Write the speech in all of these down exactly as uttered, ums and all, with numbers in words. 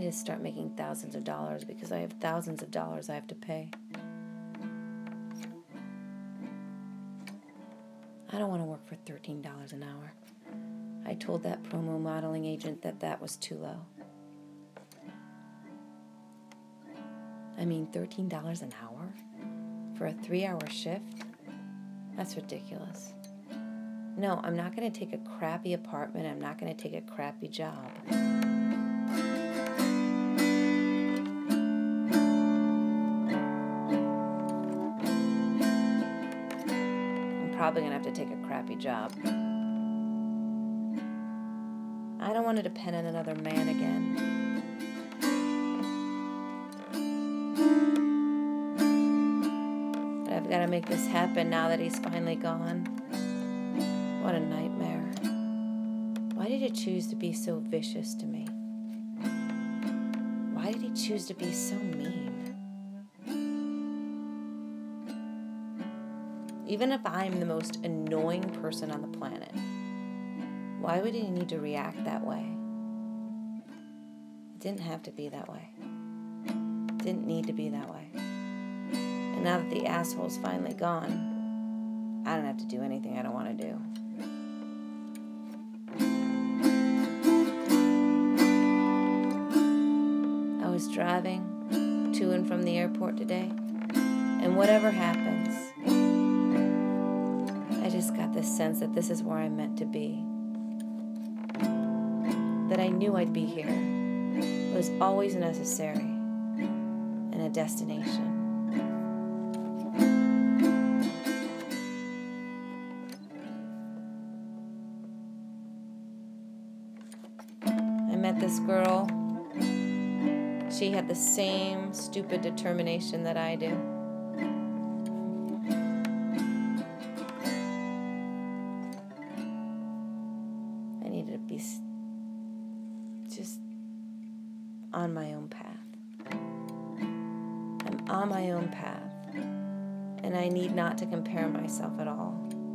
need to start making thousands of dollars because I have thousands of dollars I have to pay. I don't want to work for thirteen dollars an hour. I told that promo modeling agent that that was too low. I mean, thirteen dollars an hour for a three-hour shift? That's ridiculous. No, I'm not going to take a crappy apartment. I'm not going to take a crappy job. I'm probably going to have to take a crappy job. I don't want to depend on another man again. But I've got to make this happen now that he's finally gone. What a nightmare. Why did he choose to be so vicious to me? Why did he choose to be so mean? Even if I'm the most annoying person on the planet, why would he need to react that way? It didn't have to be that way. It didn't need to be that way. And now that the asshole's finally gone, I don't have to do anything I don't want to do. I was driving to and from the airport today, and whatever happens, I just got this sense that this is where I'm meant to be. That I knew I'd be here. It was always necessary and a destination. I met this girl. She had the same stupid determination that I do. I needed to be just on my own path. I'm on my own path, and I need not to compare myself at all.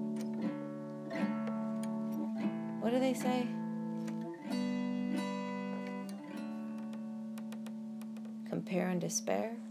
What do they say? Compare and despair?